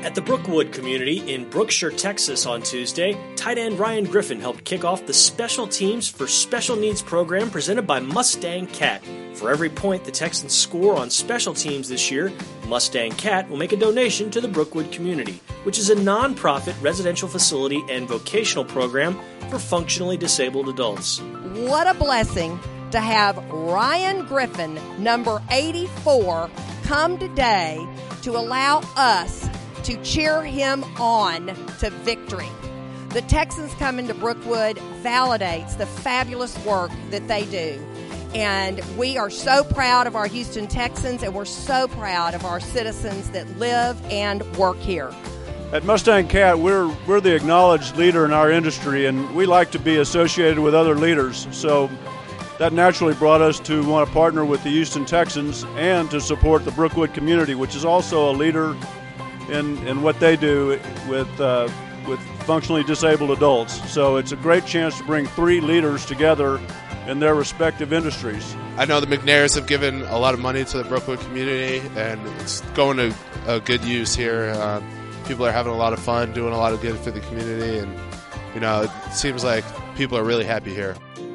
At the Brookwood community in Brookshire, Texas on Tuesday, tight end Ryan Griffin helped kick off the Special Teams for Special Needs program presented by Mustang Cat. For every point the Texans score on special teams this year, Mustang Cat will make a donation to the Brookwood community, which is a non-profit residential facility and vocational program for functionally disabled adults. What a blessing to have Ryan Griffin, number 84, come today to allow us to cheer him on to victory. The Texans coming to Brookwood validates the fabulous work that they do. And we are so proud of our Houston Texans, and we're so proud of our citizens that live and work here. At Mustang Cat, we're the acknowledged leader in our industry, and we like to be associated with other leaders. So that naturally brought us to want to partner with the Houston Texans and to support the Brookwood community, which is also a leader in what they do with functionally disabled adults. So it's a great chance to bring three leaders together in their respective industries. I know the McNairs have given a lot of money to the Brookwood community, and it's going to a good use here. People are having a lot of fun, doing a lot of good for the community, and it seems like people are really happy here.